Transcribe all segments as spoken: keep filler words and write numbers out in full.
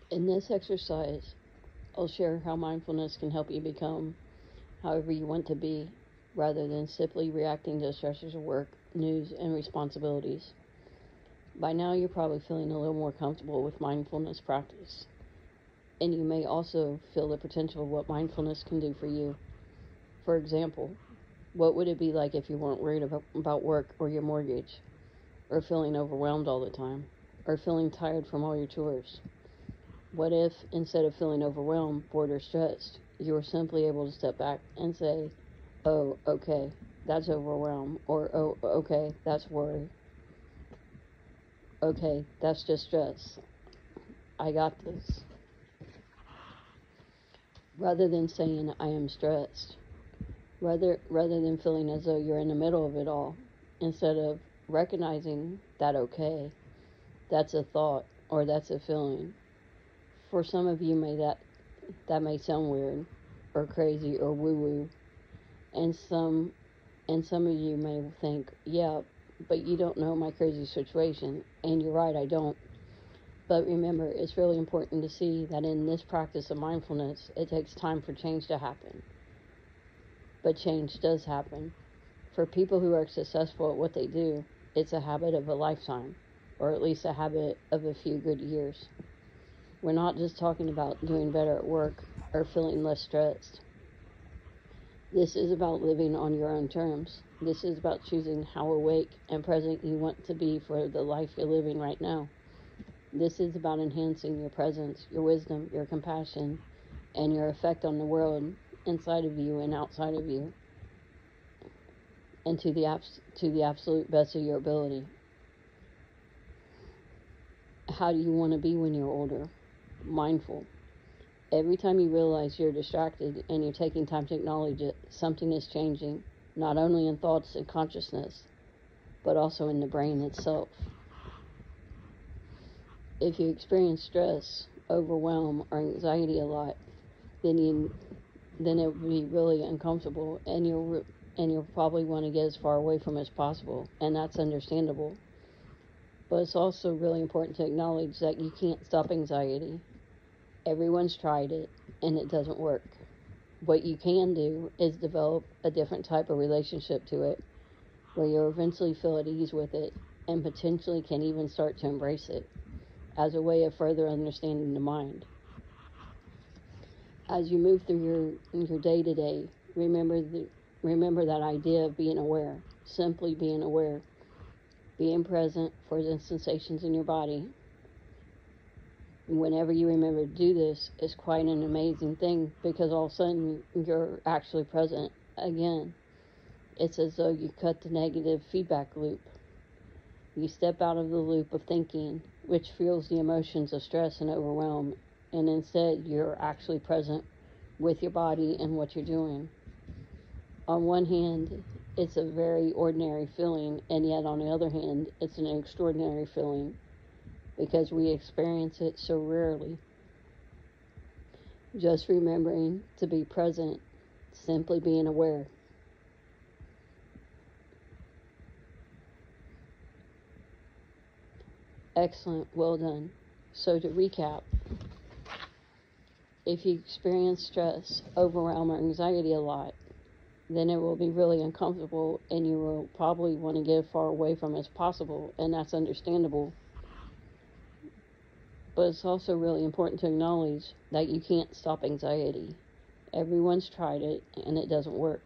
In this exercise, I'll share how mindfulness can help you become however you want to be rather than simply reacting to stressors of work, news, and responsibilities. By now, you're probably feeling a little more comfortable with mindfulness practice, and you may also feel the potential of what mindfulness can do for you. For example, what would it be like if you weren't worried about, about work or your mortgage, or feeling overwhelmed all the time, or feeling tired from all your chores? What if, instead of feeling overwhelmed, bored, or stressed, you were simply able to step back and say, oh, okay, that's overwhelm, or oh, okay, that's worry, okay, that's just stress, I got this, rather than saying, I am stressed, rather, rather than feeling as though you're in the middle of it all, instead of recognizing that, okay, that's a thought, or that's a feeling. For some of you, may that, that may sound weird, or crazy, or woo-woo, and some and some of you may think, yeah, but you don't know my crazy situation, and you're right, I don't. But remember, it's really important to see that in this practice of mindfulness, it takes time for change to happen. But change does happen. For people who are successful at what they do, it's a habit of a lifetime, or at least a habit of a few good years. We're not just talking about doing better at work or feeling less stressed. This is about living on your own terms. This is about choosing how awake and present you want to be for the life you're living right now. This is about enhancing your presence, your wisdom, your compassion, and your effect on the world inside of you and outside of you, and to the abs- to the absolute best of your ability. How do you want to be when you're older? Mindful. Every time you realize you're distracted and you're taking time to acknowledge it, something is changing, not only in thoughts and consciousness, but also in the brain itself. If you experience stress, overwhelm, or anxiety a lot, then you then it will be really uncomfortable, and you'll and you'll probably want to get as far away from it as possible, and that's understandable. But it's also really important to acknowledge that you can't stop anxiety. Everyone's tried it, and it doesn't work. What you can do is develop a different type of relationship to it, where you'll eventually feel at ease with it, and potentially can even start to embrace it as a way of further understanding the mind. As you move through your your day to day, remember the remember that idea of being aware, simply being aware, being present for the sensations in your body. Whenever you remember to do this, it's quite an amazing thing, because all of a sudden you're actually present again. It's as though you cut the negative feedback loop. You step out of the loop of thinking, which fuels the emotions of stress and overwhelm, and instead you're actually present with your body and what you're doing. On one hand, it's a very ordinary feeling, and yet on the other hand, it's an extraordinary feeling, because we experience it so rarely. Just remembering to be present, simply being aware. Excellent, well done. So to recap, if you experience stress, overwhelm, or anxiety a lot, then it will be really uncomfortable, and you will probably want to get as far away from it as possible, and that's understandable. But it's also really important to acknowledge that you can't stop anxiety. Everyone's tried it, and it doesn't work.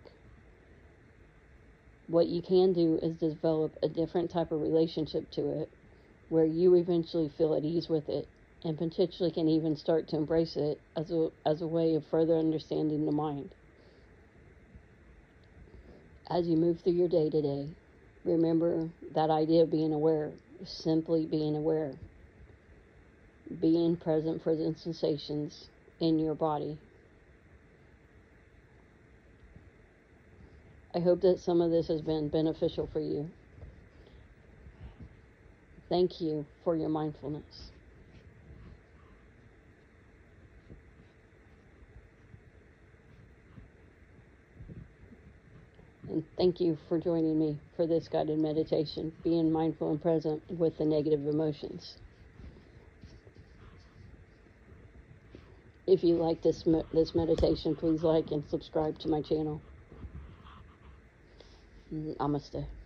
What you can do is develop a different type of relationship to it, where you eventually feel at ease with it, and potentially can even start to embrace it as a, as a way of further understanding the mind. As you move through your day to day, remember that idea of being aware, simply being aware, being present for the sensations in your body. I hope that some of this has been beneficial for you. Thank you for your mindfulness. And thank you for joining me for this guided meditation, being mindful and present with the negative emotions. If you like this this meditation, please like and subscribe to my channel. Namaste.